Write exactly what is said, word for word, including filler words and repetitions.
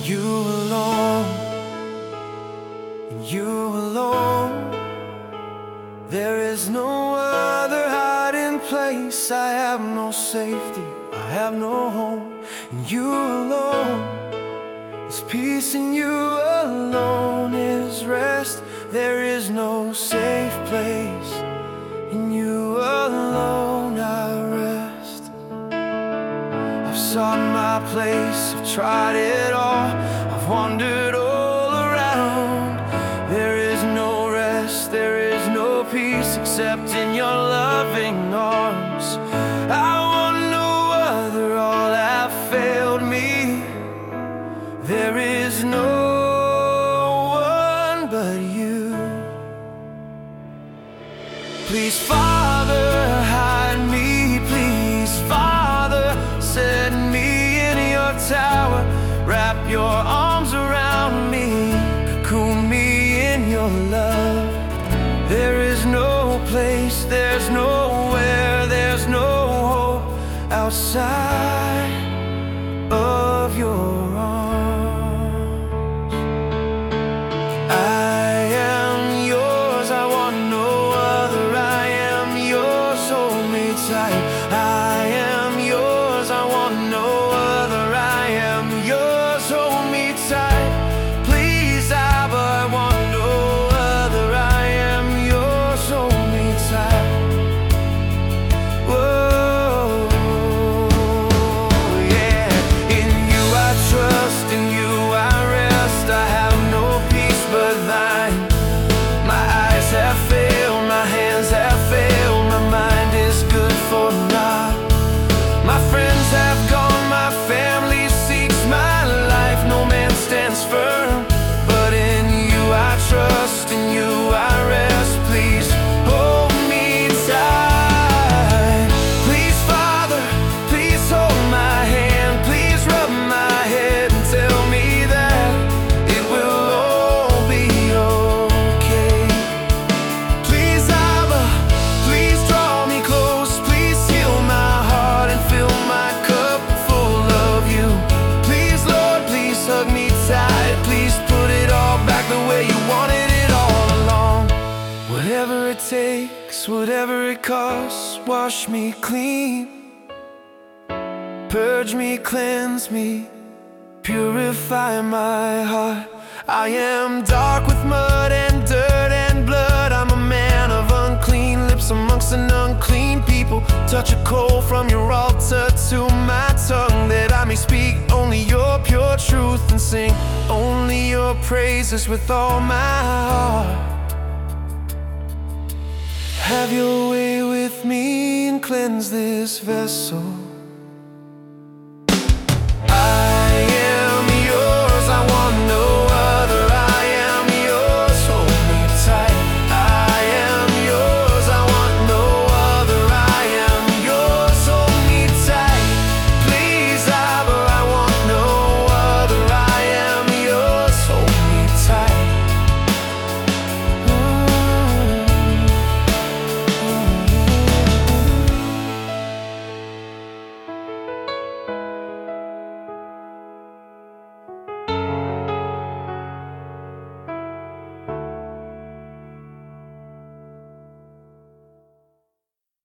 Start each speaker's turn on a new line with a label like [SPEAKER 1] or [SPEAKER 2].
[SPEAKER 1] You alone, and you alone. There is no other hiding place. I have no safety, I have no home. And you alone is peace, and you alone is rest. There is no safe place. In you alone I rest. I've sought my place, I've tried it all, I've wandered all around. There is no rest, there is no peace except in your loving arms. I want no other, all have failed me. There is no one but you. Please, Father, hide me. Please, Father, set me in your tower. Wrap your arms around me, cocoon me in your love. There is no place, there's nowhere, there's no hope outside of your arms. I am yours, I want no other. I am yours, hold me tight. I am yours, I want no other. I am yours, hold me tight. Please, Abba, I want no other. I am yours, hold me tight. Whoa, yeah. In you I trust, in you I rest. I have no peace but thine. My eyes have failed, my hands have failed, my mind is good for naught. My friends have gone, my family seeks my life. No man stands firm, but in you I trust, in you I rest. Please hold me tight. Please, Father, please hold my hand. Please rub my head and tell me that it will all be okay. Please, Abba, please draw me close. Please heal my heart and fill my cup full of you. Please, Lord, please hug me tight. Please put it all back the way you wanted it all along. Whatever it takes, whatever it costs, wash me clean, purge me, cleanse me, purify my heart. I am dark with mud and dirt and blood. I'm a man of unclean lips amongst an unclean people. Touch a coal from your altar to my tongue, that I may speak only your pure truth and sing only your praises with all my heart. Have your way with me and cleanse this vessel.